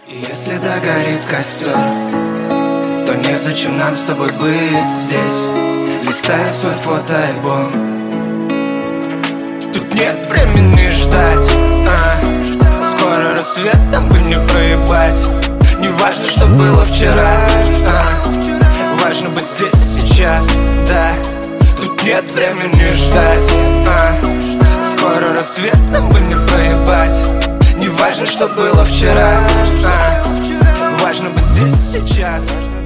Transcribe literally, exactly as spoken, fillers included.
Если догорит костер, то незачем нам с тобой быть здесь. Листая свой фотоальбом, тут нет времени ждать, а. Скоро рассвет, нам бы не проебать. Не важно, что было вчера, а. Важно быть здесь и сейчас, да. Тут нет времени ждать, а. Скоро рассвет, нам бы не проебать. Не важно, что было вчера, а. Важно быть здесь и сейчас.